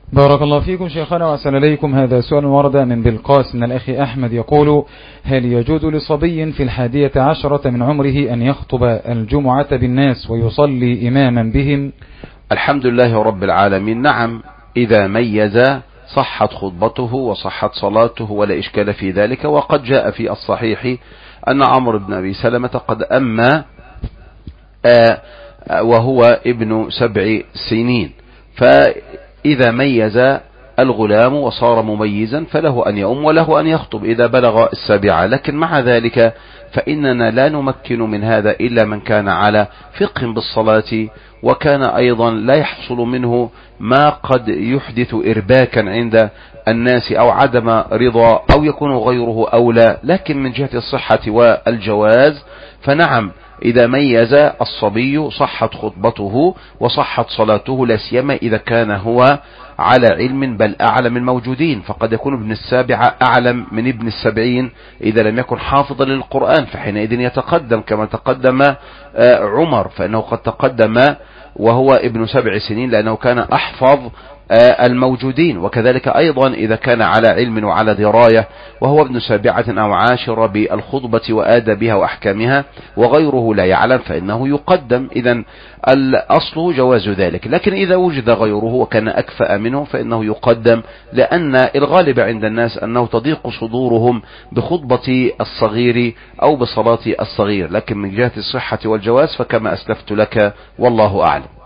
بارك الله فيكم شيخنا وأحسن إليكم. هذا سؤال ورد من بلقاس من الأخ أحمد يقول: هل يجوز لصبي في 11 من عمره أن يخطب الجمعة بالناس ويصلي إماما بهم؟ الحمد لله رب العالمين. نعم، إذا ميز صحت خطبته وصحت صلاته ولا إشكال في ذلك. وقد جاء في الصحيح أن عمرو بن أبي سلمة قد أمى وهو ابن 7 سنين، فإذا ميز الغلام وصار مميزا فله أن يؤم وله أن يخطب إذا بلغ 7. لكن مع ذلك فإننا لا نمكن من هذا إلا من كان على فقه بالصلاة، وكان أيضا لا يحصل منه ما قد يحدث إرباكا عند الناس أو عدم رضا أو يكون غيره أولى. لكن من جهة الصحة والجواز فنعم، إذا ميز الصبي صحت خطبته وصحت صلاته، لا سيما إذا كان هو على علم بل أعلم الموجودين. فقد يكون ابن 7 أعلم من ابن 70 إذا لم يكن حافظا للقرآن، فحينئذ يتقدم كما تقدم عمر، فإنه قد تقدم وهو ابن 7 سنين لأنه كان أحفظ الموجودين. وكذلك أيضا إذا كان على علم وعلى دراية وهو ابن 7 أو 10 بالخطبة وآدابها وأحكامها وغيره لا يعلم فإنه يقدم. إذن الأصل جواز ذلك. لكن إذا وجد غيره وكان أكفأ منه فإنه يقدم، لأن الغالب عند الناس أنه تضيق صدورهم بخطبة الصغير أو بصلاة الصغير. لكن من جهة الصحة والجواز فكما أسلفت لك والله أعلم.